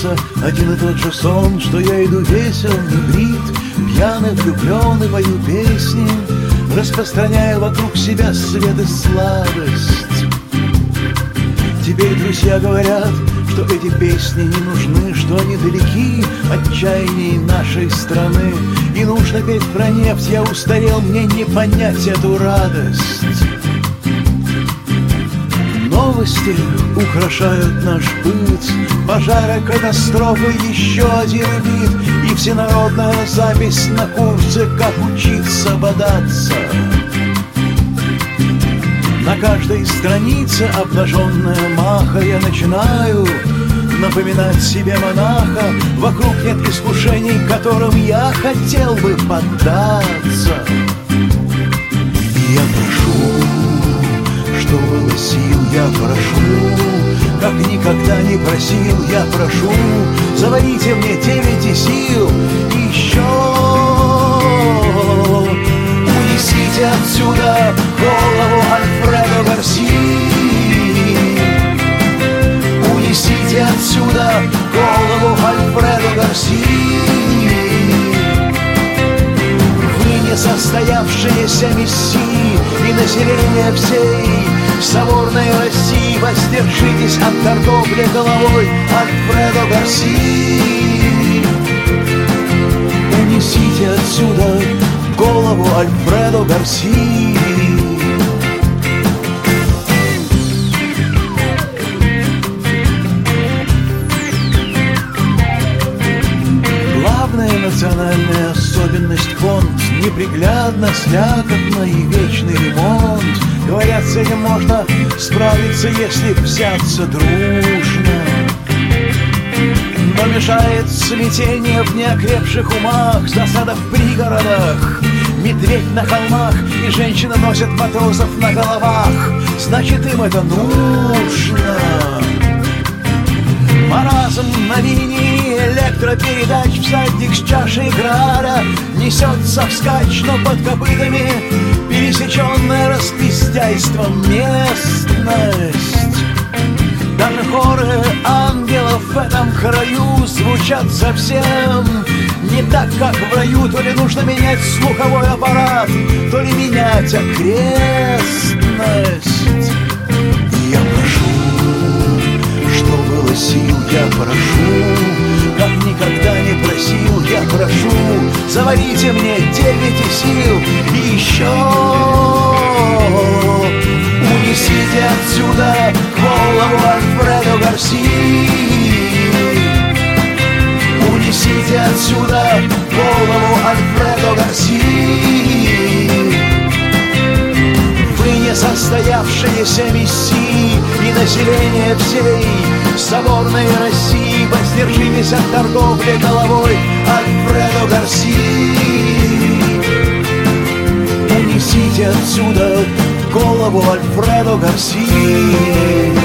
снится один и тот же сон, что я иду весел, не брит, пьяный, влюбленный, пою песни, распространяя вокруг себя свет и сладость. Теперь друзья говорят, что эти песни не нужны, что они далеки от чаяний нашей страны. И нужно петь про нефть, я устарел, мне не понять эту радость. Новости украшают наш быт, пожары, катастрофы, еще один вид, и всенародная запись на курсе, как учиться бодаться. На каждой странице обнаженная маха, я начинаю напоминать себе монаха. Вокруг нет искушений, которым я хотел бы поддаться. И я прошу, что было сил, я прошу, как никогда не просил, я прошу, заварите мне 9 сил и еще. Унесите отсюда голову Альфредо Гарсии. Унесите отсюда голову Альфредо Гарсии. Вы несостоявшиеся мессии и население всей соборной России, воздержитесь от торговли головой Альфредо Гарсии. Унесите отсюда голову Альфредо Гарсии. Главная национальная особенность фонд неприглядно, слякотно и вечный ремонт. Говорят, с этим можно справиться, если взяться дружно. Но мешает смятение в неокрепших умах, засада в пригородах, медведь на холмах, и женщины носят матросов на головах. Значит, им это нужно. Маразм на линии электропередач, всадник с чашей града несется вскачь, но под копытами пересеченная распиздяйством местность. Даже хоры ангелов в этом краю звучат совсем не так, как в раю. То ли нужно менять слуховой аппарат, то ли менять окрестность. И я прошу, что было сил, я прошу, как никогда не просил, я прошу, заварите мне 9 сил и еще. Унесите отсюда голову Альфредо Гарсии. Унесите отсюда голову Альфредо Гарсии. Вы несостоявшиеся мессии и население всей соборной России, воздержитесь от торговли головой Альфредо Гарсии. Унесите отсюда голову Альфредо Гарсии.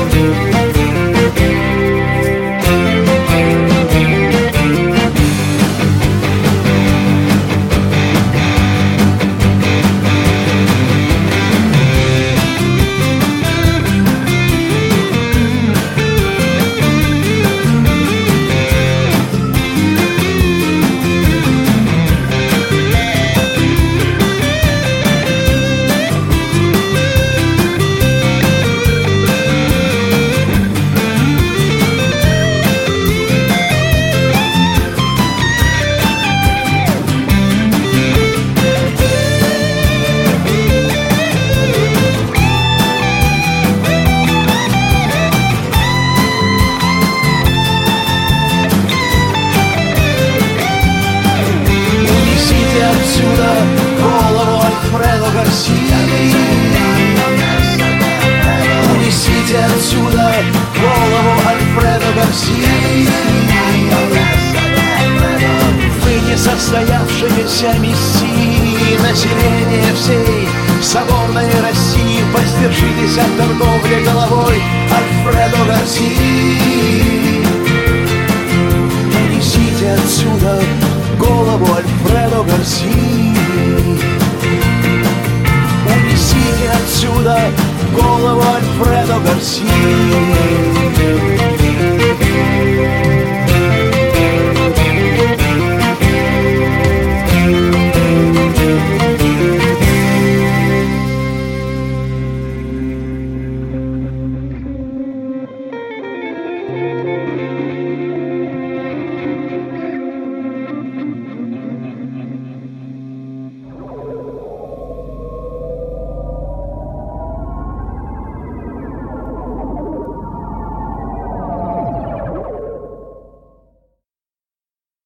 Унесите отсюда голову Альфредо Гарсии. Вы несостоявшиеся мессии, население всей соборной России, воздержитесь от торговли головой Альфредо Гарсии. Унесите отсюда голову Альфредо Гарсии. Унесите отсюда голову Альфредо Гарсии.